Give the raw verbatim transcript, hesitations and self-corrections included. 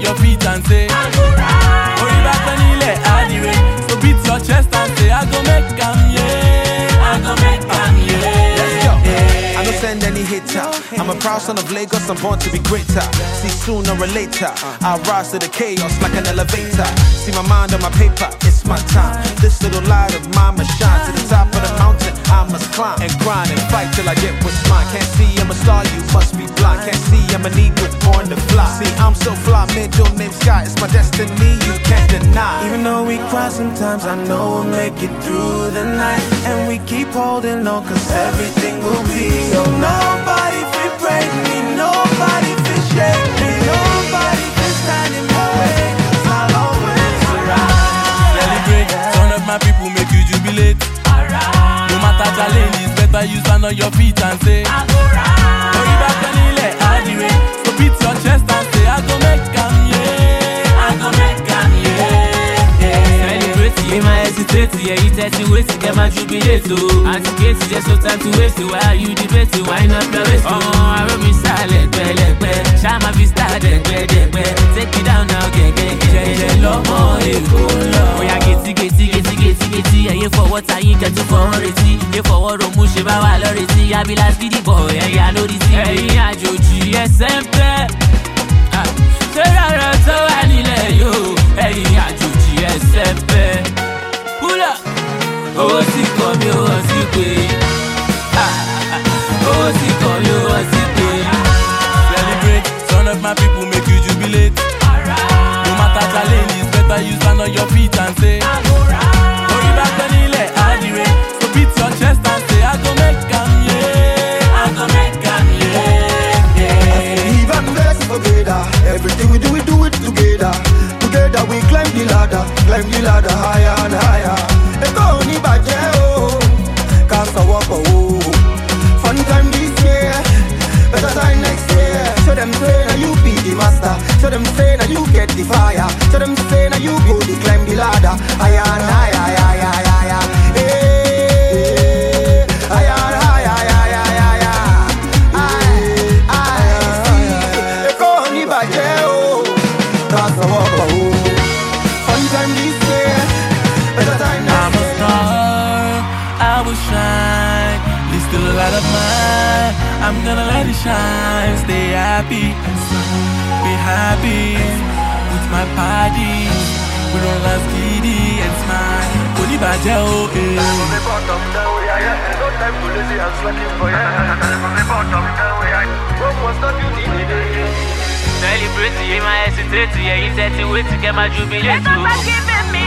your feet and say, I go ride. Or you back on ile anyway. So beat your chest and say, I go make am yeah. I go make am yeah. Let's go. I don't send any hater. I'm a proud son of Lagos, I'm born to be greater. See sooner or later, I'll rise to the chaos like an elevator. See my mind on my paper, it's my time. This little light of mine must shine. To the top of the mountain, I must climb and grind and fight till I get what's mine. Can't see I'm a star, you must be blind. Can't see I'm an eagle born to fly. See I'm so fly, middle name Sky. It's my destiny, you can't deny. Even though we cry sometimes, I know we'll make it through the night. And we keep holding on, cause everything will be. So nobody fit break me, nobody fit shake me, nobody fit stand in my way, cause I'll always rise. Celebrate, son of my people make you jubilate. No matter challenges, better you stand on your feet and say, I go ride. Or you back on ile anyway. So beat your chest and say, I go make am yeah. I go make am yeah. Celebrate, you might hesitate, yeah, you tell you wait to get my jubilate, oh. Anticipate, there's no time to waste, why are you debating, why not the rest, oh. I wrote me silent, leg, leg, Shama be started, leg, leg, take me down now, get, get, get, get, love, oh, oh, yeah, get, get, get, get, get, get, yeah, for what I get to for it, yeah, for what I'm pushing, I love it, I be like the boy, yeah, I know this, yeah, Joji, yes, and pay. Say that, so I need you, hey, yeah, Joji, yes, and pay. Pull up, oh, see, come, you, oh, see, pay. Oh, see, come, you, oh, see, pay. Celebrate, son of my people make you jubilate. No matter challenges, better you stand on your feet and say, I go ride. Or you back on ile anyway. So beat your chest and say, I go make am yeah. I go make am yeah. yeah. Even blessed together, everything we do, we do it together. Together we climb the ladder, climb the ladder higher and higher. Eko ni baje oh, kasa wako oh. Fun time this year, better time next year. Show them say now you be the master. Show them say now you get the fire. Show them say now you go the climb the ladder higher and higher, higher, higher, higher. Hey, higher and higher, higher, higher, higher. I, I see. Eko ni baje oh, kasa wako oh. Fun time this year, better time next year. I'm a star, I will shine. There's still a lot of mine. I'm gonna let it shine. Stay happy, be happy with my body. We don't last giddy and smile. Only baje oh eh. From the bottom down we are, no time to lazy and slacking for ya. From the bottom down we are, what was the beauty in it? Celebrate, you might hesitate, yeah, you tell you wait to get my jubilate, oh.